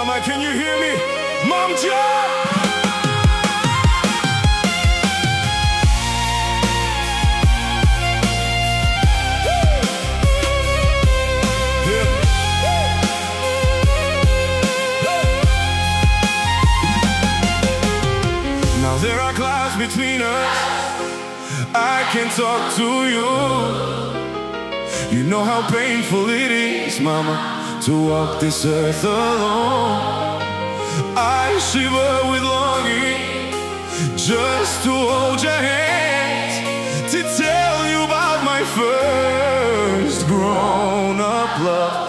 Mama, can you hear me? Mom, John! Now there are clouds between us. I can talk to you. You know how painful it is, Mama, to walk this earth alone. I shiver with longing just to hold your hand, to tell you about my first grown-up love.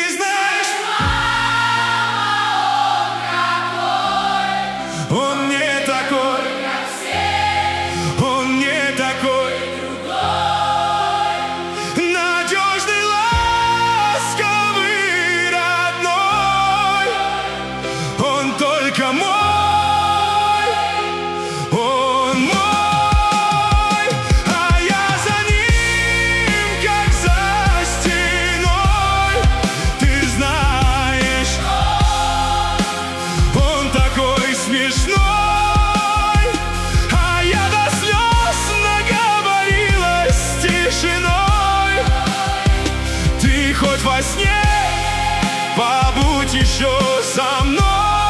Хоть во сне побудь еще со мной.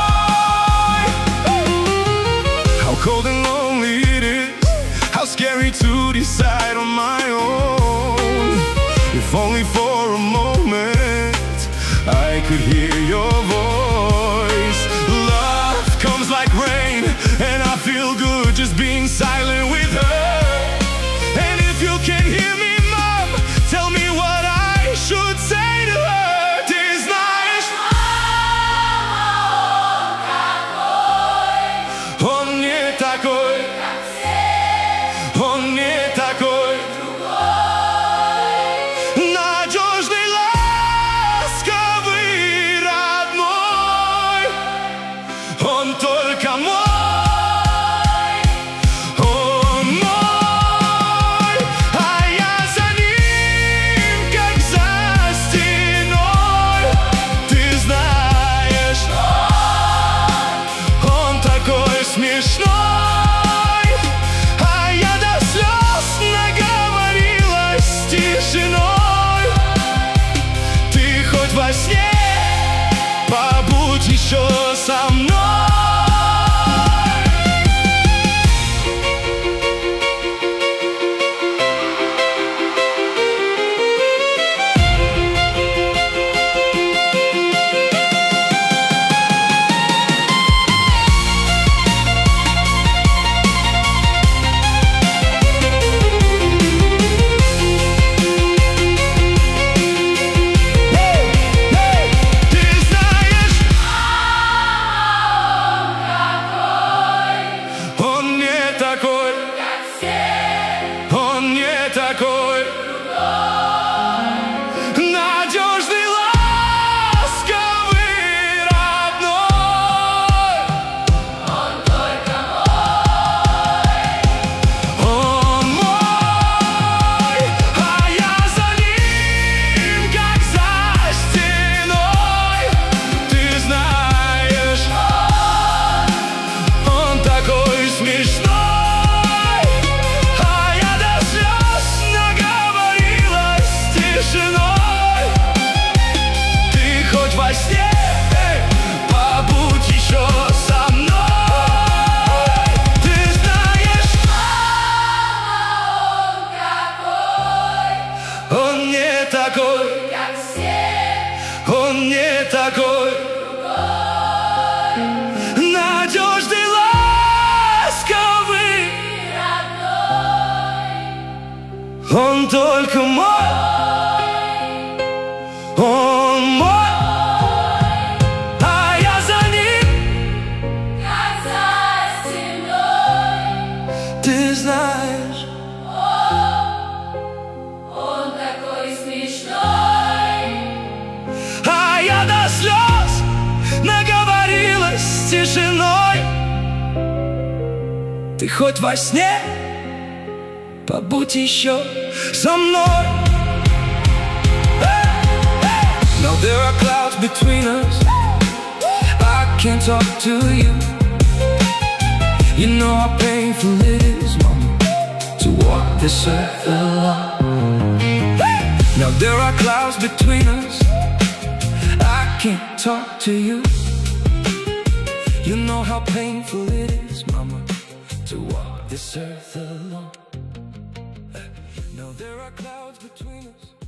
How cold and lonely it is, how scary to decide on my own. If only for a moment I could hear your voice. Love comes like rain, and I feel good just being silent with her. And if you can hear me, Mom, tell me what I should say to her. Ты знаешь, он не такой, как все. Он не такой, другой. Надежный, ласковый, родной. Он только мой. Смешной, а я до слез наговорилась тишиной. Ты хоть во сне побудь еще со мной. Он не такой, надежный, ласковый, родной. Он только мой. Он мой, а я за ним, как за стеной. Ты знаешь, он такой смешной. Ты хоть во сне побудь еще со мной. Ты знаешь, мама, он не такой, как все. Он не такой, другой. Надежный, ласковый, родной. Он только мой. Он мой, а я за ним, как за стеной. Ты знаешь, он такой смешной, а я до слез наговорилась тишиной. Ты хоть во сне побудь еще со мной. Now there are clouds between us. can't talk to you. You know how painful it is, mama, to walk this earth alone. Now there are clouds between us, I can't talk to you. You know how painful it is, mama, to walk this earth alone. Now there are clouds between us.